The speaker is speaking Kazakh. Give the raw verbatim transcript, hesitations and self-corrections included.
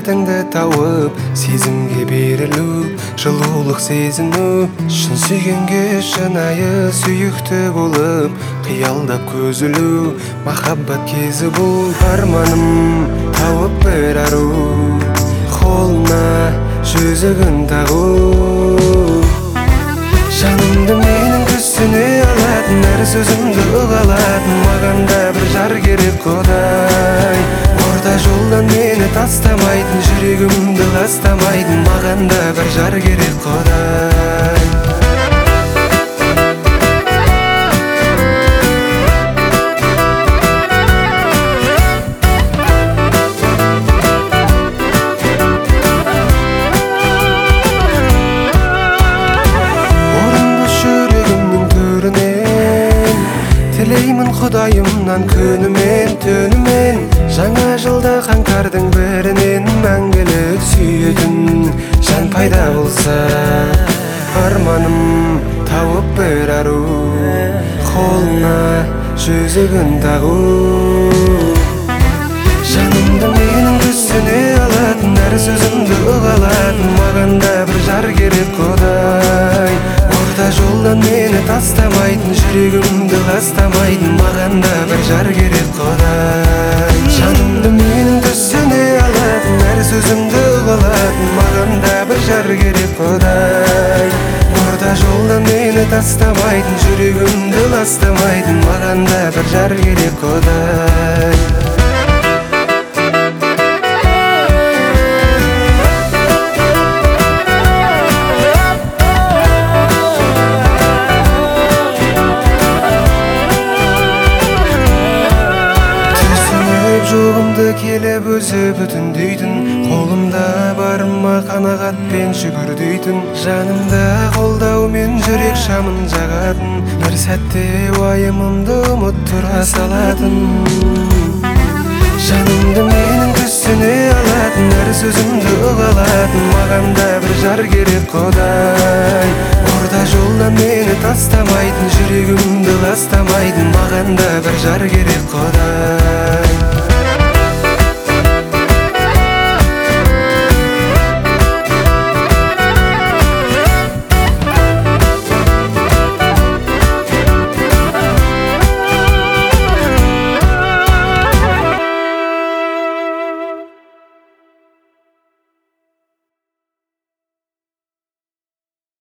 дертіңді тауып, сезімге берілу, жылулық сезіну, шын сүйгенге шынайы сүйікті болып, қиялдап көз ілу, махаббат кезі бұл. Арманым тауып бір ару, қолына жүзігін тағу, жанымды менің түсіне алатын, әр сөзімді ұғалатын, маған да бір жар керек Құдай. Орта жолдан мені тастамайтын, жүрегімді ластамайтын, маған да бір жар керек Құдай. Тілеймін Құдайымнан күнімен түнімен, жаңа жылда қаңтардың бірінен мәңгілік сүйетін жан пайда болса. Арманым тауып бір ару, қолына жүзігін тағу, жанымды менің түсіне алатын, әр сөзімді ұғалатын, маған да бір жар керек Құдай. Орта жолдан мені тастамайтын, жүрегімді ластамайтын, маған да бір жар керек Құдай. Жанымды менің түсіне алатын, әр сөзімді ұғалатын, маған да бір жар керек Құдай. Орта жолдан мені тастамайтын, жүрегімді ластамайтын, маған да бір жар керек Құдай. Жоғымды келіп өзі бүтіндейтін, қолымда барыма қанағатпен шүкір дейтін, жанымда қолдаумен жүрек шамын жағатын, бір сәтте уайымымды ұмыттыра салатын, жанымды менің түсіне алатын, әр сөзімді ұғалатын, маған да бір жар керек Құдай. Орта жолдан мені тастамайтын, жүрегімді ластамайтын, маған да бір жар керек Құдай.